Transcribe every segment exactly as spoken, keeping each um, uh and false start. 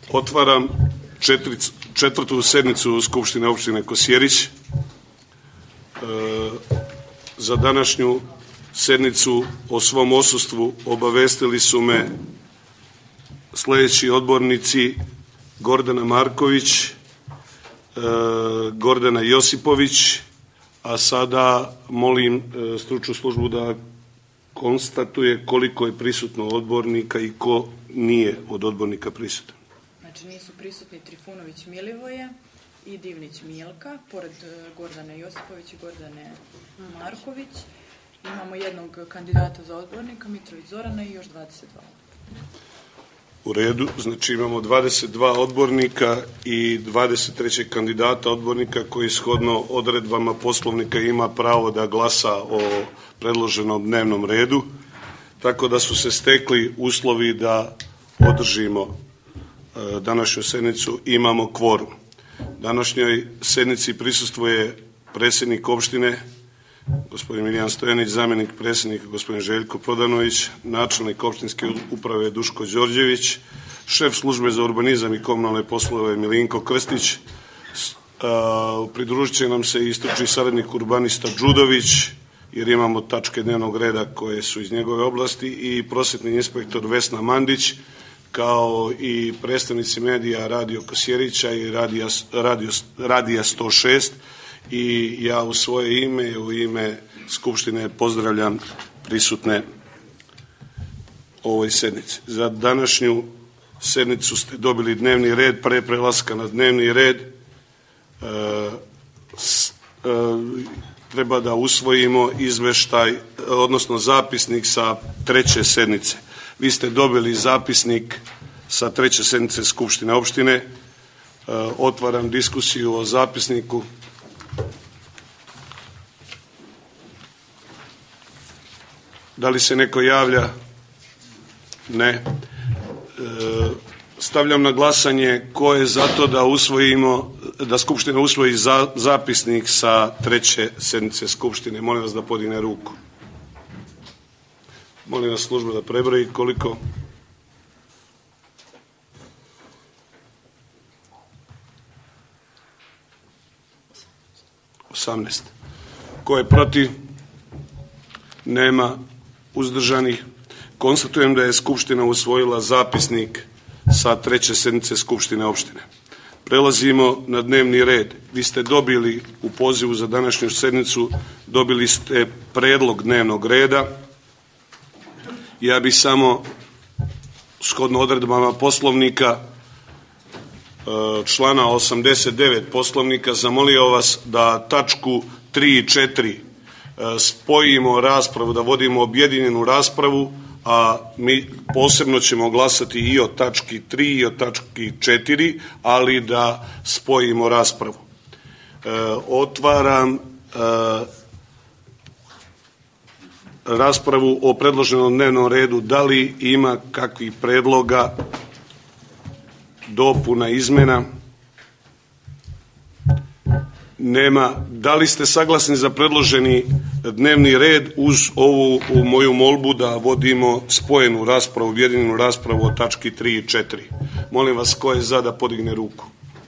Otvaram četiri, četvrtu sednicu Skupštine opštine Kosjerić. E, za današnju sednicu o svom odsustvu obavestili su me sljedeći odbornici: Gordana Marković, e, Gordana Josipović, a sada molim e, stručnu službu da konstatuje koliko je prisutno odbornika i ko nije od odbornika prisutan. Znači nisu prisutni Trifunović Milivoje i Divnić Milka, pored Gordane Josipović i Gordane Marković. Imamo jednog kandidata za odbornika, Mitrović Zorana, i još dvadeset dva. U redu, znači imamo dvadeset dva odbornika i dvadeset tri kandidata odbornika koji shodno odredbama Poslovnika ima pravo da glasa o predloženom dnevnom redu, tako da su se stekli uslovi da održimo e, današnju sednicu. Imamo kvorum. Današnjoj sednici prisustvuje predsjednik opštine gospodin Milijan Stojanić, zamjenik predsjednika gospodin Željko Prodanović, načelnik opštinske uprave Duško Đorđević, šef službe za urbanizam i komunalne poslove Milinko Krstić, pridružit će nam se i stručni saradnik urbanista Đudović, jer imamo tačke dnevnog reda koje su iz njegove oblasti, i prosvetni inspektor Vesna Mandić, kao i predstavnici medija Radio Kosjerića i Radija, Radio, Radija sto šest. I ja u svoje ime i u ime Skupštine pozdravljam prisutne ovoj sednici. Za današnju sednicu ste dobili dnevni red. Pre prelaska na dnevni red e, s, e, treba da usvojimo izveštaj, odnosno zapisnik sa treće sednice. Vi ste dobili zapisnik sa treće sednice Skupštine opštine. E, otvaram diskusiju o zapisniku. Da li se neko javlja? Ne. E, stavljam na glasanje ko je za to da usvojimo, da Skupština usvoji za, zapisnik sa treće sednice Skupštine. Molim vas da podigne ruku. Molim vas služba da prebroji koliko. osamnaest. Ko je protiv? Nema. Uzdržanih. Konstatujem da je Skupština usvojila zapisnik sa treće sednice Skupštine opštine. Prelazimo na dnevni red. Vi ste dobili u pozivu za današnju sednicu, dobili ste predlog dnevnog reda. Ja bih samo shodno odredbama Poslovnika, člana osamdeset devet Poslovnika, zamolio vas da tačku tri i četiri spojimo raspravu, da vodimo objedinjenu raspravu, a mi posebno ćemo glasati i o tački tri i o tački četiri, ali da spojimo raspravu. E, otvaram e, raspravu o predloženom dnevnom redu. Da li ima kakvih predloga, dopuna, izmena? Nema. Da li ste saglasni za predloženi dnevni red uz ovu u moju molbu da vodimo spojenu raspravu, objedinjenu raspravu o tački tri i četiri? Molim vas, ko je za da podigne ruku?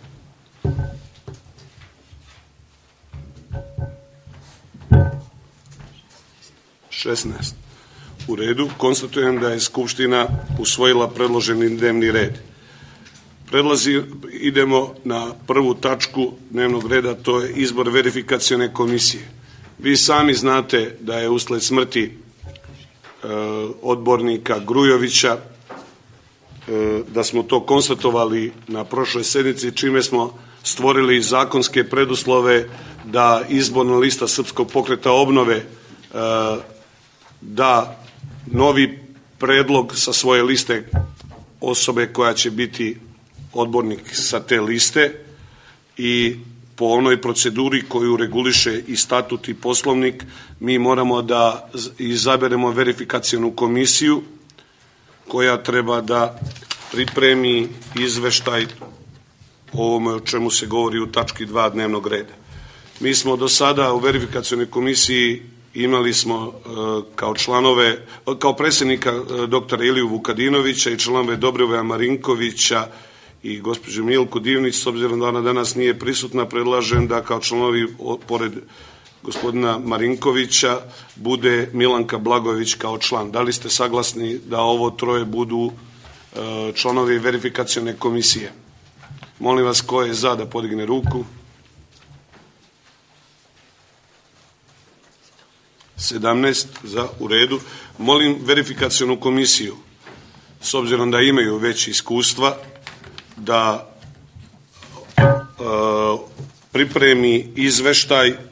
šesnaest. U redu. Konstatujem da je Skupština usvojila predloženi dnevni red. Predlazi, idemo na prvu tačku dnevnog reda, to je izbor verifikacione komisije. Vi sami znate da je usled smrti e, odbornika Grujovića, e, da smo to konstatovali na prošloj sednici, čime smo stvorili zakonske preduslove da izborna lista Srpskog pokreta obnove e, da novi predlog sa svoje liste osobe koja će biti odbornik sa te liste, i po onoj proceduri koju reguliše i statut i Poslovnik, mi moramo da izaberemo verifikacionu komisiju koja treba da pripremi izveštaj o ovome o čemu se govori u tački dva dnevnog reda. Mi smo do sada u verifikacionoj komisiji imali smo kao članove, kao predsjednika doktora Iliju Vukadinovića i članove Dobrivoja Marinkovića i gospođu Milku Divnić. S obzirom da ona danas nije prisutna, predlažem da kao članovi, pored gospodina Marinkovića, bude Milanka Blagojević kao član. Da li ste saglasni da ovo troje budu članovi verifikacione komisije? Molim vas, ko je za da podigne ruku? sedamnaest za, u redu. Molim verifikacionu komisiju, s obzirom da imaju već iskustva, da e, pripremi izveštaj e,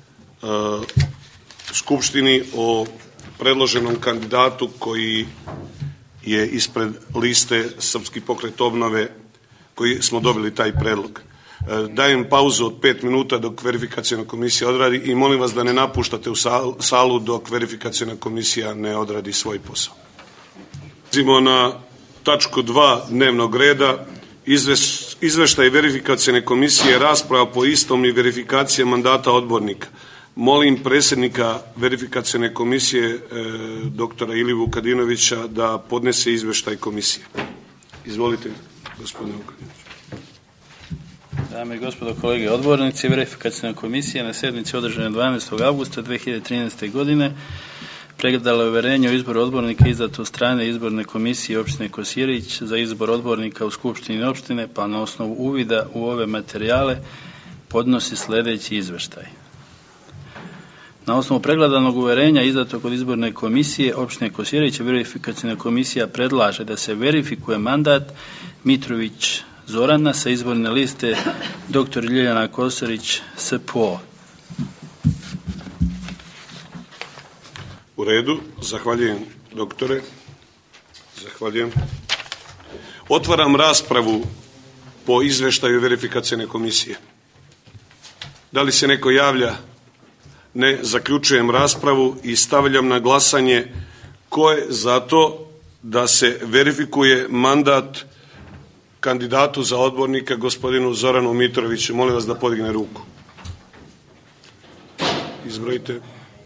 Skupštini o predloženom kandidatu koji je ispred liste Srpski pokret obnove, koji smo dobili taj predlog. Dajem pauzu od pet minuta dok verifikacijona komisija odradi i molim vas da ne napuštate u salu dok verifikacijona komisija ne odradi svoj posao. Prelazimo na tačku dva dnevnog reda, izveštaj verifikacijone komisije, rasprava po istom i verifikacija mandata odbornika. Molim predsjednika verifikacijone komisije, doktora Iliju Vukadinovića, da podnese izveštaj komisije. Izvolite, gospodine Vukadinović. Dame i gospodo kolege odbornici, verifikacijna komisija na sjednici održane dvanaestog avgusta dve hiljade trinaeste. godine pregledala je uverenje o izboru odbornika izdato od strane izborne komisije opštine Kosjerić za izbor odbornika u Skupštini opštine, pa na osnovu uvida u ove materijale podnosi sljedeći izveštaj. Na osnovu pregledanog uverenja izdatog od izborne komisije opštine Kosjerić, verifikacijna komisija predlaže da se verifikuje mandat Mitrović Zorana sa izborne liste doktor Ljiljana Kosorić S P O. U redu, zahvaljujem doktore. Zahvaljujem. Otvaram raspravu po izveštaju verifikacijne komisije. Da li se neko javlja? Ne, zaključujem raspravu i stavljam na glasanje ko je za to da se verifikuje mandat kandidatu za odbornika gospodinu Zoranu Mitroviću. Molim vas da podigne ruku. Izbrojite.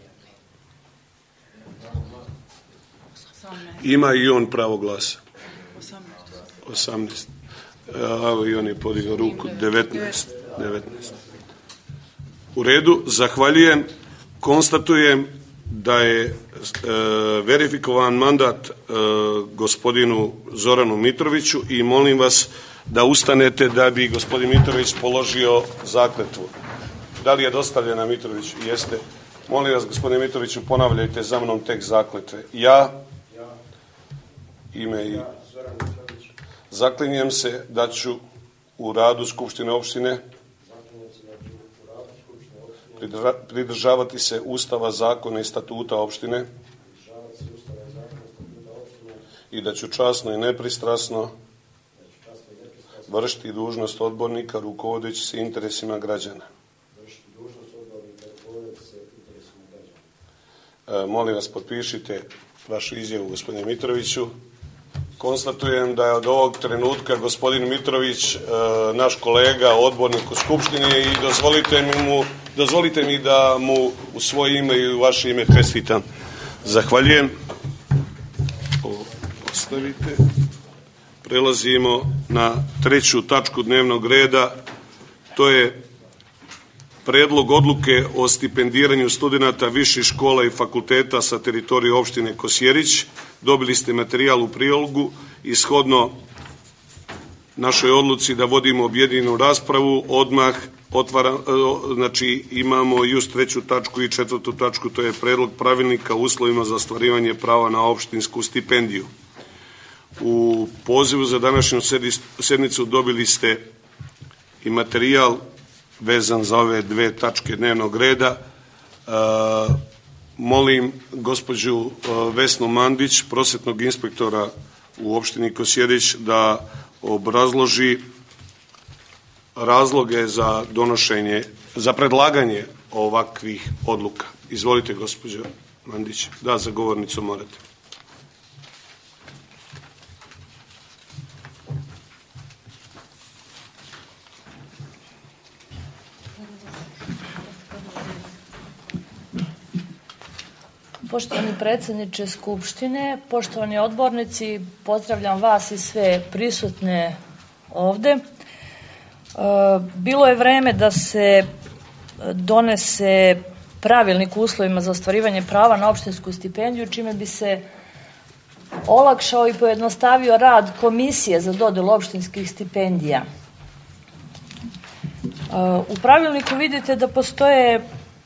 Ima i on pravo glasa. osamnaest. Evo i on je podigao ruku. devetnaest. devetnaest. U redu, zahvaljujem. Konstatujem da je e, verifikovan mandat e, gospodinu Zoranu Mitroviću i molim vas da ustanete da bi gospodin Mitrović položio zakletvu. Da li je dostavljena Mitroviću? Jeste. Molim vas, gospodine Mitroviću, ponavljajte za mnom tekst zakletve. Ja, ime i zaklinjem se da ću u radu Skupštine opštine pridržavati se Ustava, zakona i statuta opštine i da ću časno i nepristrasno vršiti dužnost odbornika rukovodeći se interesima građana. E, molim vas, potpišite vašu izjavu, gospodine Mitroviću. Konstatujem da je od ovog trenutka gospodin Mitrović e, naš kolega, odbornik u Skupštini i dozvolite mi, mu, dozvolite mi da mu u svoje ime i u vaše ime čestitam. Zahvaljujem. Ovo ostavite. Prelazimo na treću tačku dnevnog reda. To je Predlog odluke o stipendiranju studenata viših škola i fakulteta sa teritorije opštine Kosjerić. Dobili ste materijal u prilogu i shodno našoj odluci da vodimo objedinjenu raspravu, odmah otvara, znači imamo just treću tačku i četvrtu tačku, to je predlog pravilnika o uslovima za ostvarivanje prava na opštinsku stipendiju. U pozivu za današnju sednicu dobili ste i materijal vezan za ove dve tačke dnevnog reda. E, molim gospođu Vesnu Mandić, prosvetnog inspektora u opštini Kosjerić, da obrazloži razloge za donošenje, za predlaganje ovakvih odluka. Izvolite, gospođo Mandić. Da, za govornicu morate. Poštovani predsjedniče Skupštine, poštovani odbornici, pozdravljam vas i sve prisutne ovde. Bilo je vreme da se donese pravilnik o uslovima za ostvarivanje prava na opštinsku stipendiju, čime bi se olakšao i pojednostavio rad komisije za dodelu opštinskih stipendija. U pravilniku vidite da postoje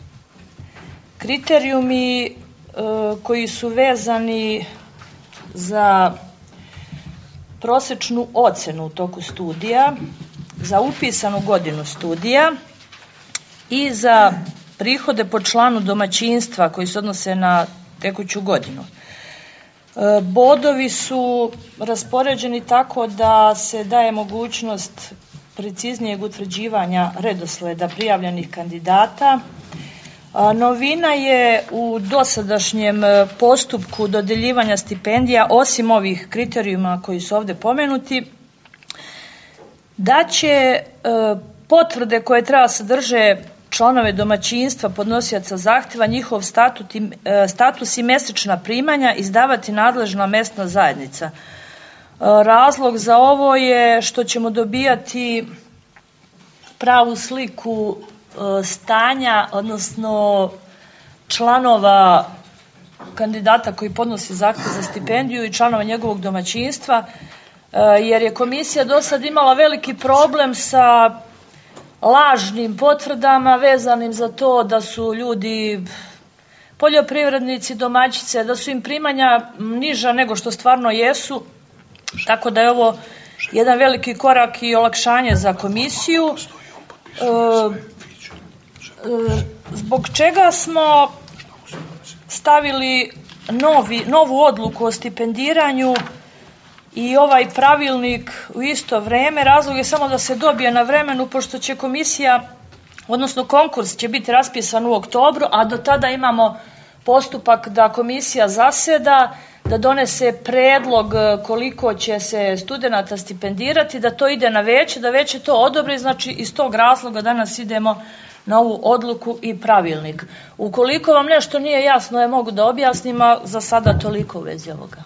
kriterijumi koji su vezani za prosečnu ocenu u toku studija, za upisanu godinu studija i za prihode po članu domaćinstva koji se odnose na tekuću godinu. Bodovi su raspoređeni tako da se daje mogućnost preciznijeg utvrđivanja redosleda prijavljenih kandidata. Novina je u dosadašnjem postupku dodeljivanja stipendija, osim ovih kriterijuma koji su ovde pomenuti, da će potvrde koje treba sadrže članove domaćinstva, podnosioca zahtjeva, njihov status i mesečna primanja izdavati nadležna mesna zajednica. Razlog za ovo je što ćemo dobijati pravu sliku stanja, odnosno članova kandidata koji podnosi zahtjev za stipendiju i članova njegovog domaćinstva, jer je komisija do sad imala veliki problem sa lažnim potvrdama vezanim za to da su ljudi poljoprivrednici, domaćice, da su im primanja niža nego što stvarno jesu, tako da je ovo jedan veliki korak i olakšanje za komisiju. Zbog čega smo stavili novi, novu odluku o stipendiranju i ovaj pravilnik u isto vreme? Razlog je samo da se dobije na vremenu, pošto će komisija, odnosno konkurs će biti raspisan u oktobru, a do tada imamo postupak da komisija zaseda, da donese predlog koliko će se studenata stipendirati, da to ide na veće, da veće to odobri, znači iz tog razloga danas idemo na ovu odluku i pravilnik. Ukoliko vam nešto nije jasno, ja mogu da objasnim, a za sada toliko u vezi ovoga.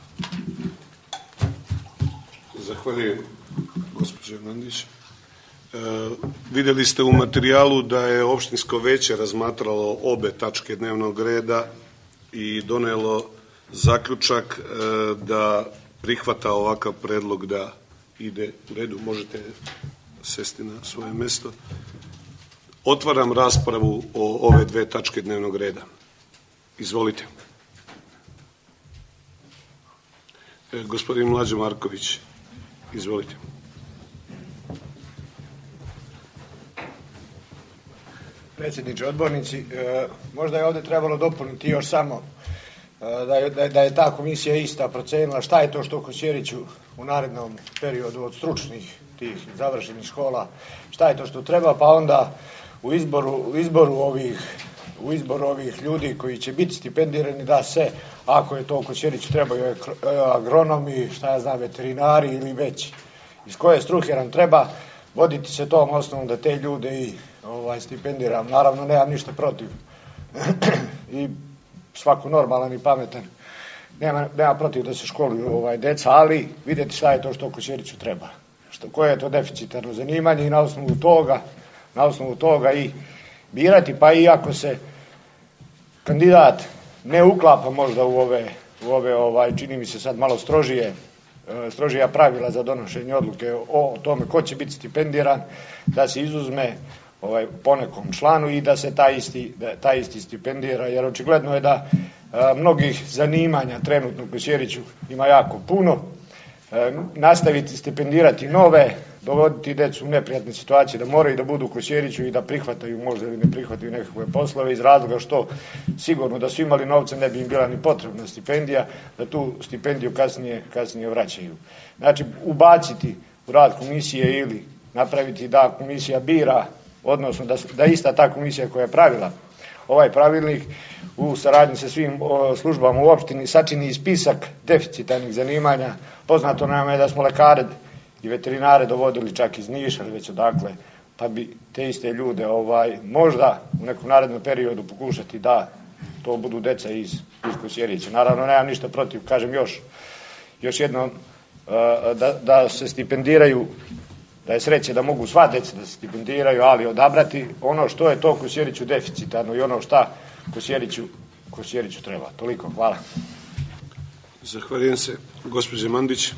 Zahvaljujem, gospođo Mandić. E, vidjeli ste u materijalu da je opštinsko veće razmatralo obe tačke dnevnog reda i donelo zaključak e, da prihvata ovakav predlog da ide u redu. Možete sesti na svoje mjesto. Otvaram raspravu o ove dve tačke dnevnog reda. Izvolite. E, gospodin Mlađo Marković, izvolite. Predsjedniče, odbornici, e, možda je ovdje trebalo dopuniti još samo e, da, je, da, je, da je ta komisija ista procenila šta je to što Kosjeriću u narednom periodu od stručnih tih završenih škola, šta je to što treba, pa onda u izboru, u izboru ovih u izboru ovih ljudi koji će biti stipendirani da se, ako je to Kosjeriću trebaju agronomi, šta ja znam, veterinari ili već iz koje struke nam treba, voditi se tom osnovom da te ljude i ovaj, stipendiram. Naravno, nemam ništa protiv. I svako normalan i pametan nema, nema protiv da se školuju ovaj, deca, ali vidjeti šta je to što Kosjeriću treba. Što, koje je to deficitarno zanimanje i na osnovu toga, na osnovu toga i birati, pa i ako se kandidat ne uklapa možda u ove, u ove ovaj, čini mi se sad malo strožije, strožija pravila za donošenje odluke o tome ko će biti stipendiran, da se izuzme ovaj, po nekom članu i da se taj isti, da, taj isti stipendira, jer očigledno je da a, mnogih zanimanja trenutno u Kosjeriću ima jako puno. A, nastaviti stipendirati nove, dovoditi decu u neprijatne situacije da moraju da budu u Kosjeriću i da prihvataju možda ili ne prihvataju nekakve poslove iz razloga što sigurno da su imali novce ne bi im bila ni potrebna stipendija, da tu stipendiju kasnije, kasnije vraćaju. Znači, ubaciti u rad komisije ili napraviti da komisija bira, odnosno da, da ista ta komisija koja je pravila ovaj pravilnik u saradnji sa svim o, službama u opštini sačini spisak deficitarnih zanimanja. Poznato nam je da smo lekare i veterinare dovodili čak iz Niša ili već odakle, pa bi te iste ljude ovaj, možda u nekom narednom periodu pokušati da to budu deca iz, iz Kosjerića. Naravno, nemam ništa protiv, kažem još, još jednom, da, da se stipendiraju da je sreće da mogu sva deca da se stipendiraju, ali odabrati ono što je to Kosjeriću deficitarno i ono šta Kosjeriću, Kosjeriću treba. Toliko, hvala. Zahvaljujem se. Gospođe Mandić.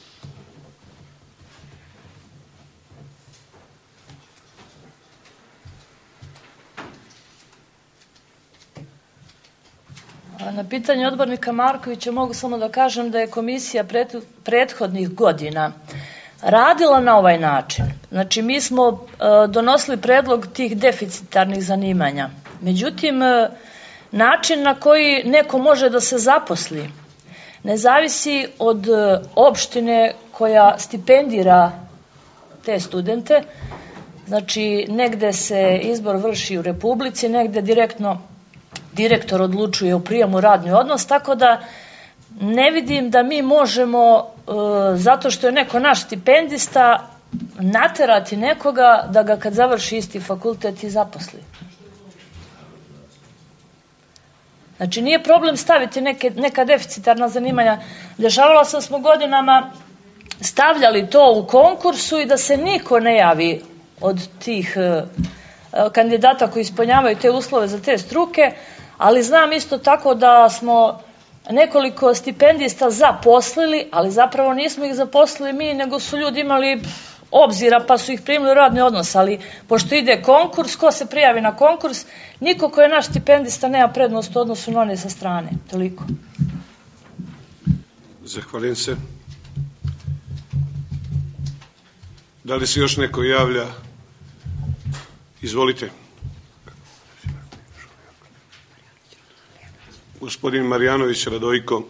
Na pitanje odbornika Markovića mogu samo da kažem da je komisija prethodnih godina radila na ovaj način. Znači, mi smo donosili predlog tih deficitarnih zanimanja. Međutim, način na koji neko može da se zaposli ne zavisi od opštine koja stipendira te studente. Znači, negde se izbor vrši u Republici, negde direktno direktor odlučuje o prijemu radni odnos, tako da ne vidim da mi možemo, zato što je neko naš stipendista, naterati nekoga da ga kad završi isti fakultet i zaposli. Znači, nije problem staviti neke, neka deficitarna zanimanja. Dešavalo se smo godinama stavljali to u konkursu i da se niko ne javi od tih kandidata koji ispunjavaju te uslove za te struke, ali znam isto tako da smo nekoliko stipendista zaposlili, ali zapravo nismo ih zaposlili mi, nego su ljudi imali obzira pa su ih primili u radni odnos, ali pošto ide konkurs, ko se prijavi na konkurs, niko ko je naš stipendista nema prednost u odnosu na one sa strane. Toliko. Zahvaljujem se. Da li se još neko javlja? Izvolite. Gospodin Marjanović Radojko.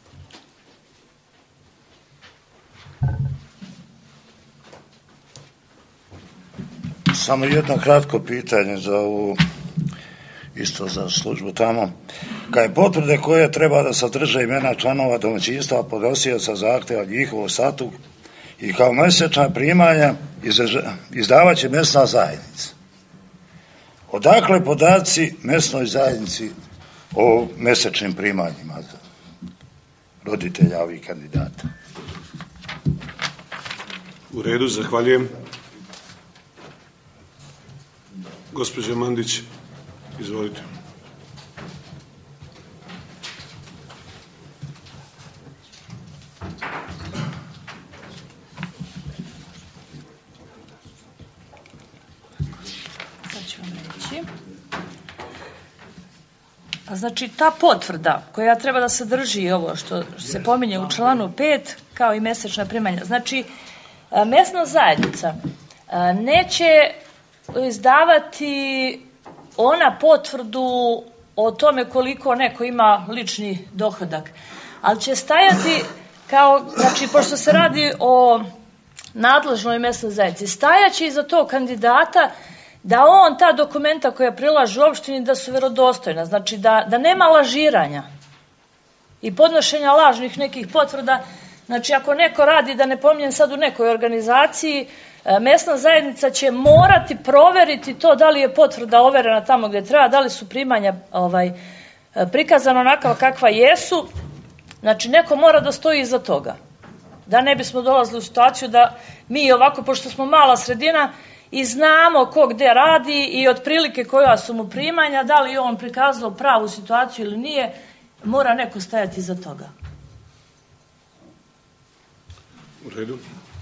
Samo jedno kratko pitanje za ovu, isto za službu tamo. Kaj potvrde koje treba da sadrže imena članova domaćinstva, podnosioca zahteva, njihovog statusa i kao mesečna primanja izdavaće mesna zajednica. Odakle podaci mesnoj zajednici o mesečnim primanjima roditelja ovih kandidata? U redu, zahvaljujem. Gospođa Mandić, izvolite. Sad ću vam reći. Znači, ta potvrda koja treba da sadrži ovo što se pominje u članu pet, kao i mesečna primanja. Znači, mesna zajednica neće izdavati ona potvrdu o tome koliko neko ima lični dohodak, ali će stajati kao, znači, pošto se radi o nadležnoj mesnoj zajednici, stajaće iza tog kandidata da on ta dokumenta koja prilaže u opštini da su verodostojna, znači da, da nema lažiranja i podnošenja lažnih nekih potvrda. Znači, ako neko radi, da ne pominjem sad, u nekoj organizaciji, mesna zajednica će morati proveriti to da li je potvrda overena tamo gde treba, da li su primanja ovaj, prikazana onakva kakva jesu. Znači, neko mora da stoji iza toga. Da ne bismo dolazili u situaciju da mi ovako, pošto smo mala sredina i znamo ko gde radi i otprilike koja su mu primanja, da li je on prikazao pravu situaciju ili nije, mora neko stajati iza toga. U redu.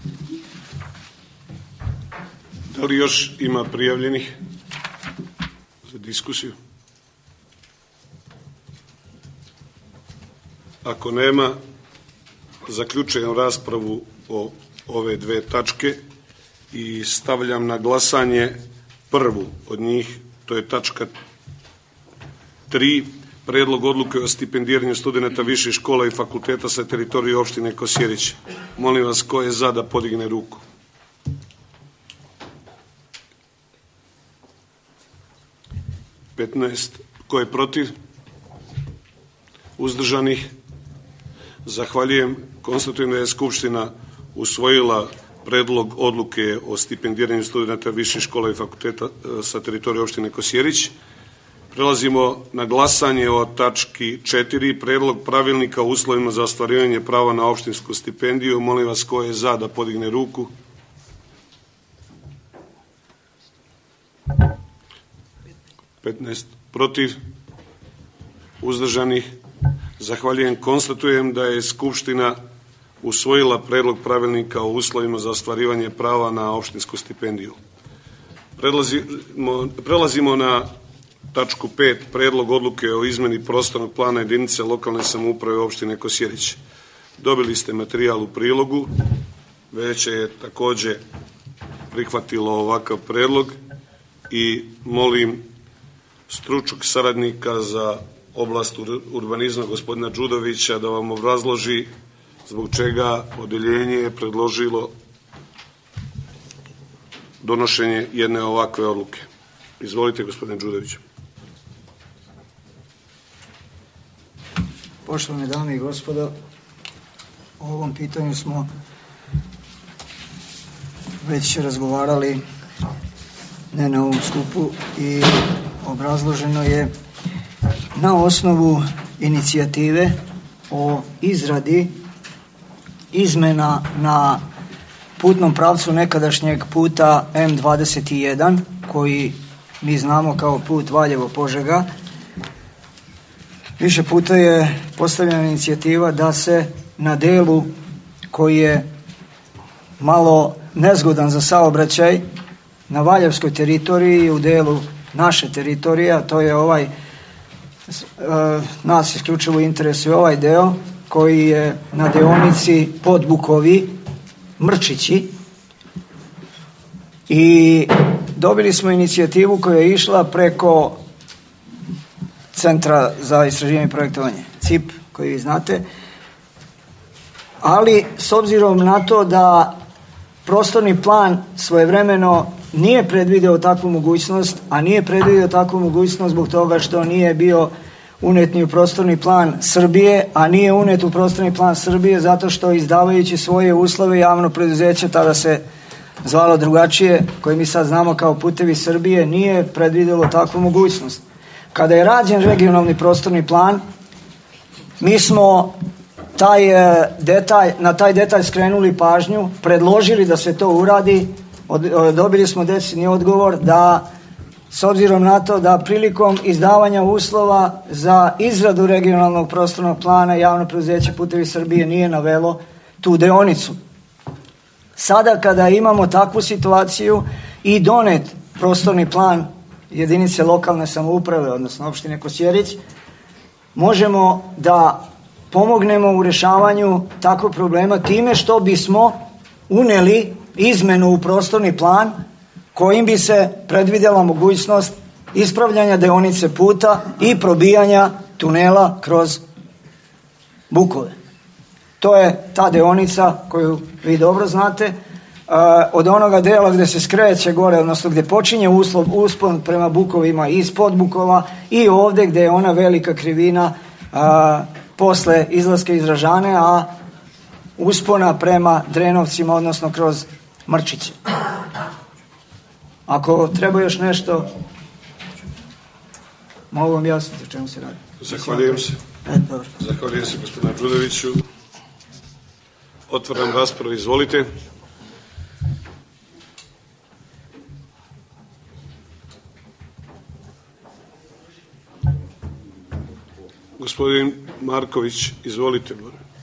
Da li još ima prijavljenih za diskusiju? Ako nema, zaključujem raspravu o ove dve tačke i stavljam na glasanje prvu od njih, to je tačka tri, Predlog odluke o stipendiranju studenta viših škola i fakulteta sa teritorije opštine Kosjerić. Molim vas, ko je za da podigne ruku? petnaest. Ko je protiv? Uzdržanih? Zahvaljujem. Konstatujem da je Skupština usvojila predlog odluke o stipendiranju studenta viših škola i fakulteta sa teritorije opštine Kosjerić. Prelazimo na glasanje o tački četiri, Predlog pravilnika o uslovima za ostvarivanje prava na opštinsku stipendiju. Molim vas, ko je za da podigne ruku? petnaest protiv, uzdržanih. Zahvaljujem. Konstatujem da je Skupština usvojila predlog pravilnika o uslovima za ostvarivanje prava na opštinsku stipendiju. Prelazimo, prelazimo na tačku pet, predlog odluke o izmeni prostornog plana jedinice lokalne samouprave opštine Kosjerić. Dobili ste materijal u prilogu, Veće je takođe prihvatilo ovakav predlog i molim stručnog saradnika za oblast urbanizma gospodina Đudovića da vam obrazloži zbog čega odeljenje je predložilo donošenje jedne ovakve odluke. Izvolite, gospodine Đudović. Poštovane dame i gospodo, o ovom pitanju smo već razgovarali ne na ovom skupu i obrazloženo je na osnovu inicijative o izradi izmena na putnom pravcu nekadašnjeg puta M dvadeset jedan, koji mi znamo kao put Valjevo-Požega. Više puta je postavljena inicijativa da se na delu koji je malo nezgodan za saobraćaj na Valjevskoj teritoriji, u delu naše teritorije, a to je ovaj, nas isključivo interesuje ovaj deo koji je na deonici Podbukovi Mrčići, i dobili smo inicijativu koja je išla preko Centra za istraživanje i projektovanje, C I P, koji vi znate, ali s obzirom na to da prostorni plan svojevremeno nije predvideo takvu mogućnost, a nije predvideo takvu mogućnost zbog toga što nije bio unet ni u prostorni plan Srbije, a nije unet u prostorni plan Srbije zato što izdavajući svoje uslove javno preduzeće, tada se zvalo drugačije, koje mi sad znamo kao Putevi Srbije, nije predvidelo takvu mogućnost. Kada je rađen regionalni prostorni plan, mi smo taj detalj, na taj detalj skrenuli pažnju, predložili da se to uradi, dobili smo decidni odgovor da, s obzirom na to da prilikom izdavanja uslova za izradu regionalnog prostornog plana javno preduzeće Putevi Srbije nije navelo tu deonicu. Sada kada imamo takvu situaciju i donet prostorni plan jedinice lokalne samouprave, odnosno opštine Kosjerić, možemo da pomognemo u rešavanju takvog problema time što bismo uneli izmenu u prostorni plan kojim bi se predvidela mogućnost ispravljanja deonice puta i probijanja tunela kroz Bukove. To je ta deonica koju vi dobro znate, od onoga dela gde se skreće gore, odnosno gde počinje uslov, uspon prema Bukovima ispod Bukova, i ovde gde je ona velika krivina a, posle izlaska iz Ražane, a uspona prema Drenovcima, odnosno kroz Mrčiće. Ako treba još nešto, mogu vam jasniti o čemu se radi. Zahvaljujem se. E, dobro. Zahvaljujem se gospodinu Đudoviću. Otvaram raspravu, izvolite. Gospodin Marković, izvolite.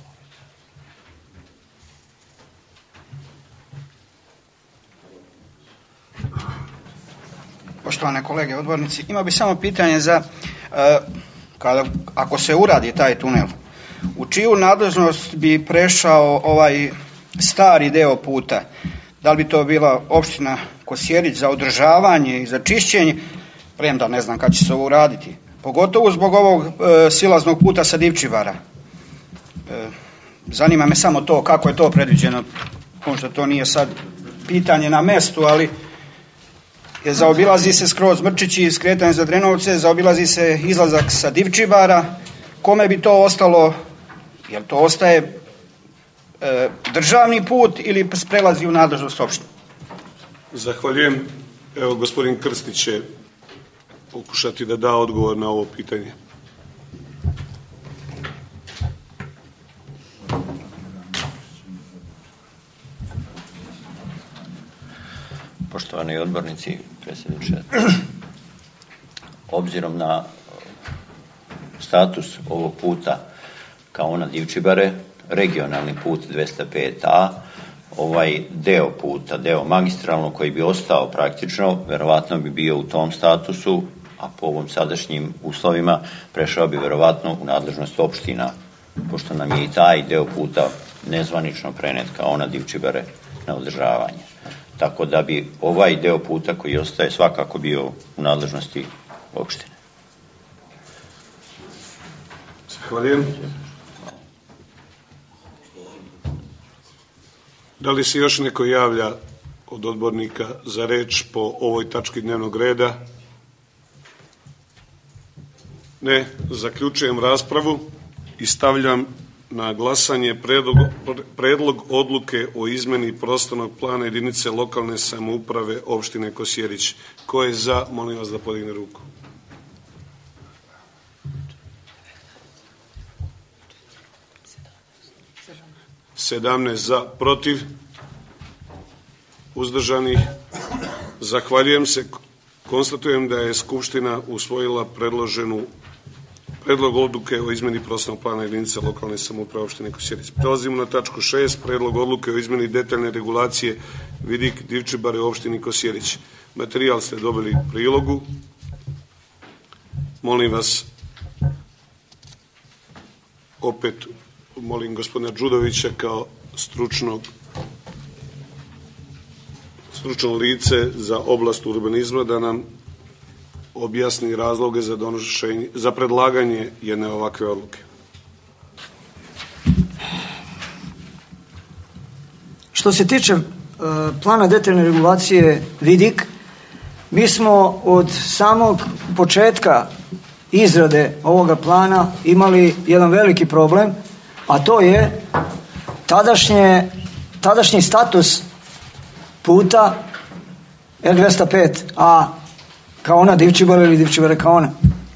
Poštovane kolege odbornici, imao bi samo pitanje za, kada, ako se uradi taj tunel, u čiju nadležnost bi prešao ovaj stari deo puta? Da li bi to bila opština Kosjerić za održavanje i za čišćenje, premda ne znam kada će se ovo uraditi, pogotovo zbog ovog e, silaznog puta sa Divčivara. E, zanima me samo to, kako je to predviđeno, možda to nije sad pitanje na mestu, ali je zaobilazi se skroz Mrčići, skretanje za Drenovce, zaobilazi se izlazak sa Divčivara. Kome bi to ostalo? Jel to ostaje e, državni put ili prelazi u nadležnost opštine? Zahvaljujem. Evo, gospodin Krstić će pokušati da da odgovor na ovo pitanje. Poštovani odbornici, predsjedniče, obzirom na status ovog puta kao ona Divčibare, regionalni put dvesta pet A, ovaj deo puta, deo magistralno koji bi ostao praktično, verovatno bi bio u tom statusu, a po ovom sadašnjim uslovima prešao bi verovatno u nadležnost opština, pošto nam je i taj deo puta nezvanično prenet kao ona Divčibare na održavanje. Tako da bi ovaj deo puta koji ostaje svakako bio u nadležnosti opštine. Zahvaljujem. Da li se još neko javlja od odbornika za reč po ovoj tački dnevnog reda? Ne. Zaključujem raspravu i stavljam na glasanje predlog, predlog odluke o izmeni prostornog plana jedinice lokalne samouprave opštine Kosjerić. Ko je za, molim vas da podigne ruku. sedamnaest za, protiv, uzdržanih. Zahvaljujem se. Konstatujem da je Skupština usvojila predloženu predlog odluke o izmeni prostornog plana jedinice lokalne samouprave opštine Kosjerić. Prelazimo na tačku šest, predlog odluke o izmeni detaljne regulacije vidik Divčibare u opštini Kosjerić. Materijal ste dobili u prilogu. Molim vas, opet molim gospodina Đudovića kao stručnog stručno lice za oblast urbanizma da nam objasni razloge za donošenje, za predlaganje jedne ovakve odluke. Što se tiče uh, plana detaljne regulacije vidik, mi smo od samog početka izrade ovoga plana imali jedan veliki problem, a to je tadašnje, tadašnji status puta R dvesta pet A kao ona Divčibare ili Divčibare kao ona.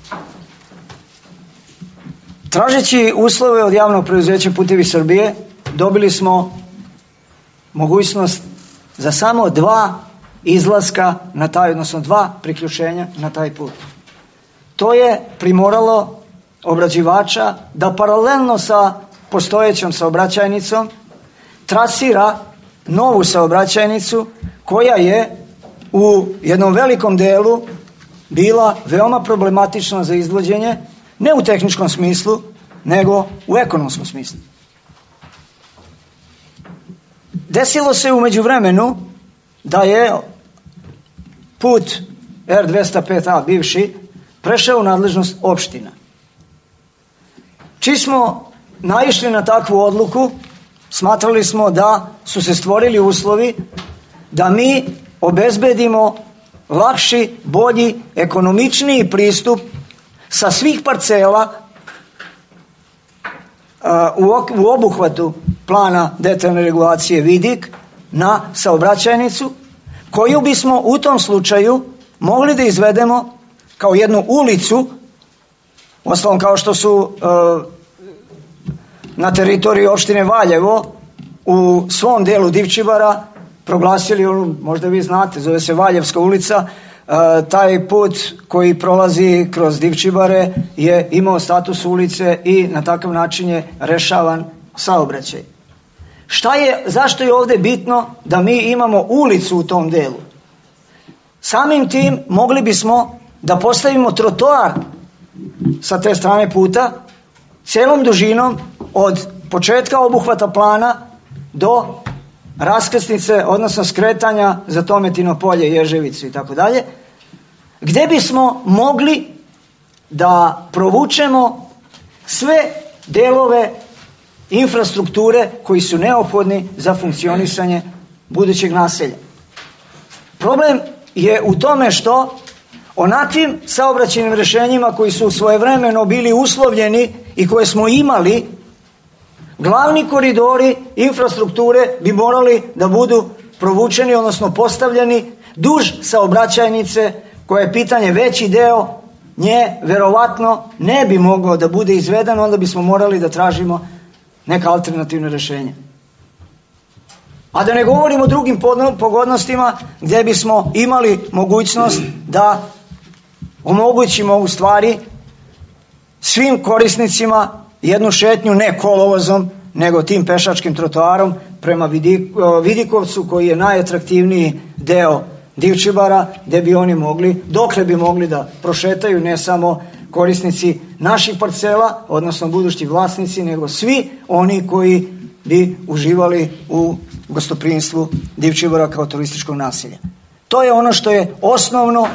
Tražeći uslove od javnog preduzeća Putevi Srbije, dobili smo mogućnost za samo dva izlaska na taj, odnosno dva priključenja na taj put. To je primoralo obrađivača da paralelno sa postojećom saobraćajnicom trasira novu saobraćajnicu koja je u jednom velikom delu bila veoma problematična za izvođenje, ne u tehničkom smislu, nego u ekonomskom smislu. Desilo se u međuvremenu da je put R dvesta pet A bivši prešao u nadležnost opština. Čim smo naišli na takvu odluku, smatrali smo da su se stvorili uslovi da mi obezbedimo lakši, bolji, ekonomičniji pristup sa svih parcela uh, u obuhvatu plana detaljne regulacije vidik na saobraćajnicu, koju bismo u tom slučaju mogli da izvedemo kao jednu ulicu, uostalom kao što su uh, na teritoriji opštine Valjevo u svom delu Divčibara proglasili, možda vi znate, zove se Valjevska ulica, e, taj put koji prolazi kroz Divčibare je imao status ulice i na takav način je rešavan saobraćaj. Šta je, zašto je ovdje bitno da mi imamo ulicu u tom delu? Samim tim mogli bismo da postavimo trotoar sa te strane puta celom dužinom od početka obuhvata plana do raskrsnice, odnosno skretanja za Tometino polje, Ježevicu i tako dalje, gdje bismo mogli da provučemo sve delove infrastrukture koji su neophodni za funkcionisanje budućeg naselja. Problem je u tome što onakvim saobraćajnim rešenjima koji su svojevremeno bili uslovljeni i koje smo imali, glavni koridori infrastrukture bi morali da budu provučeni, odnosno postavljeni duž saobraćajnice, koja je pitanje veći deo nje verovatno ne bi mogao da bude izveden, onda bismo morali da tražimo neka alternativna rešenja. A da ne govorimo o drugim pogodnostima gdje bismo imali mogućnost da omogućimo u stvari svim korisnicima jednu šetnju ne kolovozom, nego tim pešačkim trotoarom prema Vidikovcu, koji je najatraktivniji deo Divčibara, gdje bi oni mogli, dokle bi mogli da prošetaju ne samo korisnici naših parcela, odnosno budući vlasnici, nego svi oni koji bi uživali u gostoprimstvu Divčibara kao turističkog naselja. To je ono što je osnovno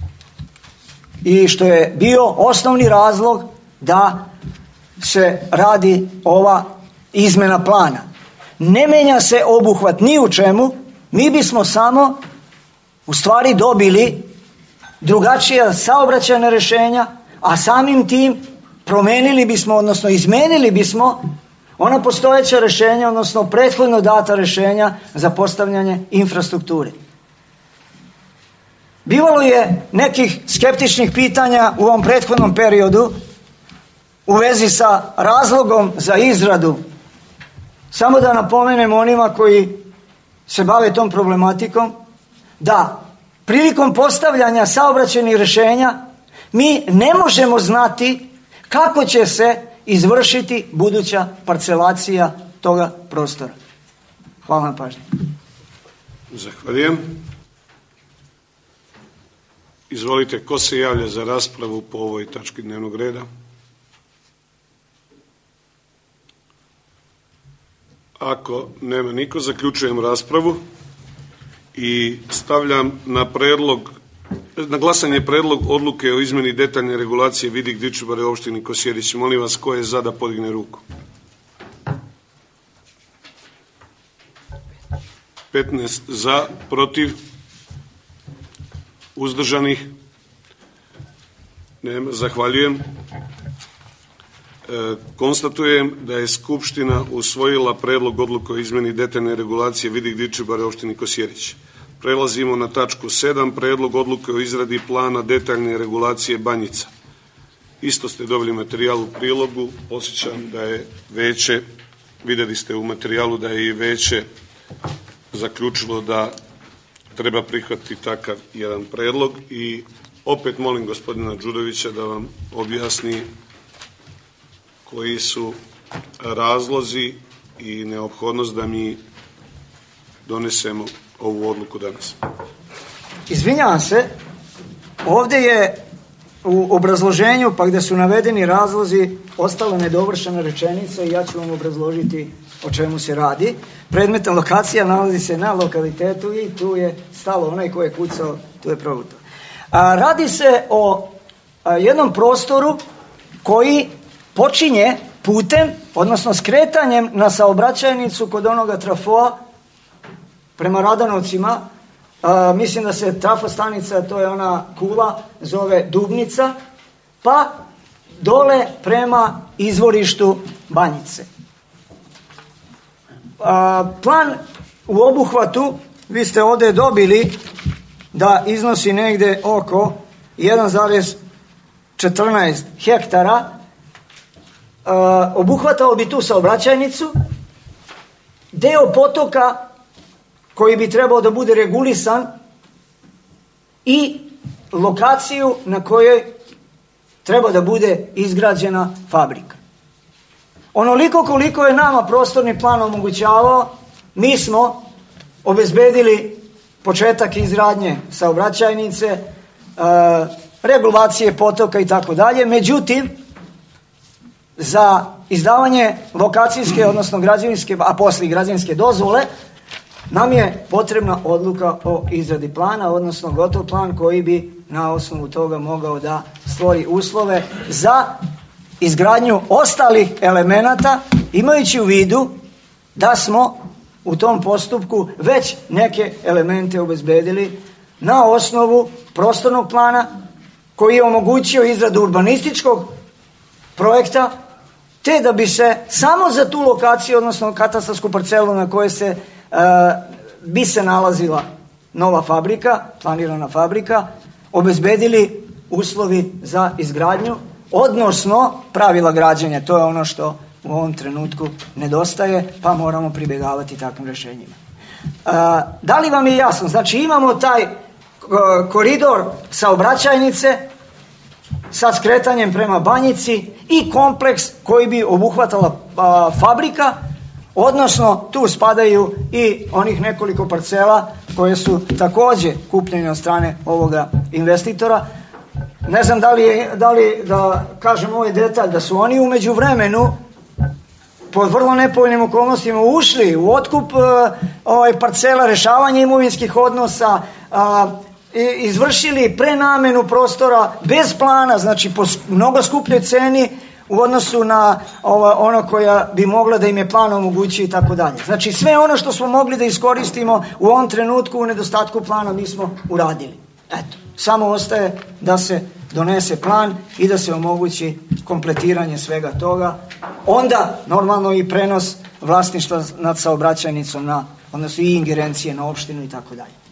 i što je bio osnovni razlog da se radi ova izmena plana. Ne menja se obuhvat ni u čemu, mi bismo samo u stvari dobili drugačija saobraćajna rješenja, a samim tim promenili bismo, odnosno izmenili bismo ona postojeća rješenja, odnosno prethodno data rješenja za postavljanje infrastrukture. Bivalo je nekih skeptičnih pitanja u ovom prethodnom periodu u vezi sa razlogom za izradu. Samo da napomenem onima koji se bave tom problematikom, da prilikom postavljanja saobraćajnih rješenja mi ne možemo znati kako će se izvršiti buduća parcelacija toga prostora. Hvala na pažnji. Zahvaljujem. Izvolite, ko se javlja za raspravu po ovoj tački dnevnog reda? Ako nema niko, zaključujem raspravu i stavljam na predlog, na glasanje predlog odluke o izmeni detaljne regulacije Vidik, Divčibare, opštini Kosjerić. Molim vas, ko je za da podigne ruku? petnaest za, protiv, uzdržanih? Nema. Zahvaljujem. E, konstatujem da je Skupština usvojila predlog odluke o izmeni detaljne regulacije Vidik, Divčibare, opštini Kosjerić. Prelazimo na tačku sedam, predlog odluke o izradi plana detaljne regulacije Banjica. Isto ste dobili materijal u prilogu, posjećam da je veće, vidjeli ste u materijalu da je i veće zaključilo da treba prihvatiti takav jedan predlog i opet molim gospodina Đurovića da vam objasni koji su razlozi i neophodnost da mi donesemo ovu odluku danas. Izvinjavam se, ovdje je u obrazloženju, pa gdje su navedeni razlozi, ostala nedovršena rečenica i ja ću vam obrazložiti o čemu se radi. Predmetna lokacija nalazi se na lokalitetu i tu je stalo onaj ko je kucao, tu je probuto. A, radi se o a, jednom prostoru koji počinje putem, odnosno skretanjem na saobraćajnicu kod onoga trafoa prema Radanovcima. A, mislim da se trafostanica, to je ona kula, zove Dubnica, pa dole prema izvorištu Banjice. A, plan u obuhvatu, vi ste ovdje dobili da iznosi negdje oko jedan zarez četrnaest hektara. A, obuhvatao bi tu saobraćajnicu, deo potoka koji bi trebao da bude regulisan i lokaciju na kojoj treba da bude izgrađena fabrika. Onoliko koliko je nama prostorni plan omogućavao, mi smo obezbedili početak izgradnje saobraćajnice, e, regulacije potoka i tako dalje. Međutim, za izdavanje lokacijske, odnosno građevinske, a poslije građevinske dozvole, nam je potrebna odluka o izradi plana, odnosno gotov plan koji bi na osnovu toga mogao da stvori uslove za izgradnju ostalih elemenata, imajući u vidu da smo u tom postupku već neke elemente obezbedili na osnovu prostornog plana koji je omogućio izradu urbanističkog projekta, te da bi se samo za tu lokaciju, odnosno katastarsku parcelu na kojoj se Uh, bi se nalazila nova fabrika, planirana fabrika, obezbedili uslovi za izgradnju, odnosno pravila građenja. To je ono što u ovom trenutku nedostaje, pa moramo pribjegavati takvim rješenjima. Uh, da li vam je jasno? Znači imamo taj uh, koridor saobraćajnice sa skretanjem prema Banjici i kompleks koji bi obuhvatala a, fabrika, odnosno tu spadaju i onih nekoliko parcela koje su također kupljene od strane ovoga investitora. Ne znam da li, je, da li da kažem ovaj detalj, da su oni u međuvremenu pod vrlo nepovoljnim okolnostima ušli u otkup uh, ovaj, parcela, rješavanje imovinskih odnosa, uh, izvršili prenamenu prostora bez plana, znači po mnogo skupljoj ceni u odnosu na ovo, ono koja bi mogla da im je plan omogući i tako dalje. Znači sve ono što smo mogli da iskoristimo u ovom trenutku u nedostatku plana mi smo uradili. Eto, samo ostaje da se donese plan i da se omogući kompletiranje svega toga. Onda normalno i prenos vlasništva nad saobraćajnicom na, odnosno i ingerencije na opštinu i tako dalje.